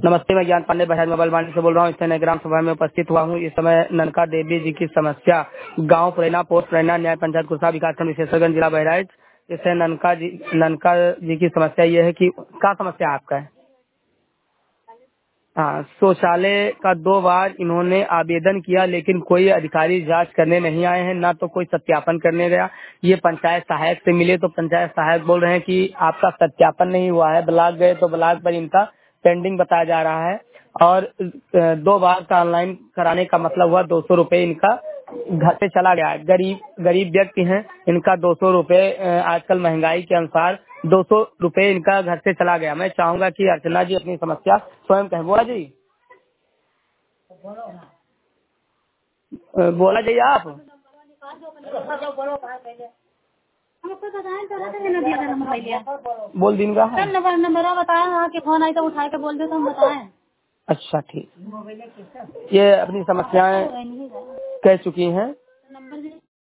नमस्ते, मैं ज्ञान पांडे बहराइच मोबाइल वाणी से बोल रहा हूँ। इस समय ग्राम सभा में उपस्थित हुआ हूँ। इस समय ननका देवी जी की समस्या, गांव प्रेरणा, पोस्ट प्रेरणा, न्याय पंचायत कुर्सा, विकासखंड विशेषगंज, जिला बहराइच। इससे ननका जी की समस्या ये है कि क्या समस्या आपका है? हाँ, शौचालय का 2 बार इन्होंने आवेदन किया, लेकिन कोई अधिकारी जांच करने नहीं आए हैं, ना तो कोई सत्यापन करने गया। ये पंचायत सहायक से मिले तो पंचायत सहायक बोल रहे हैं कि आपका सत्यापन नहीं हुआ है। ब्लॉक गए तो ब्लॉक पर इनका पेंडिंग बताया जा रहा है। और 2 बार का ऑनलाइन कराने का मतलब हुआ 200 रुपये इनका घर से चला गया। गरीब व्यक्ति हैं, इनका 200 रुपये आजकल महंगाई के अनुसार 200 रुपये इनका घर से चला गया। मैं चाहूंगा कि अर्चना जी अपनी समस्या स्वयं कहें। बोला जी, बोला जाइए आप। हमको बताएं तो रहते हैं ना दिया था नंबर लिया। बोल दिन का है। नंबर बताया हाँ कि फोन आई तो उठा के बोल दे तो हम बताएं। अच्छा ठीक, ये अपनी समस्याएं कह चुकी हैं।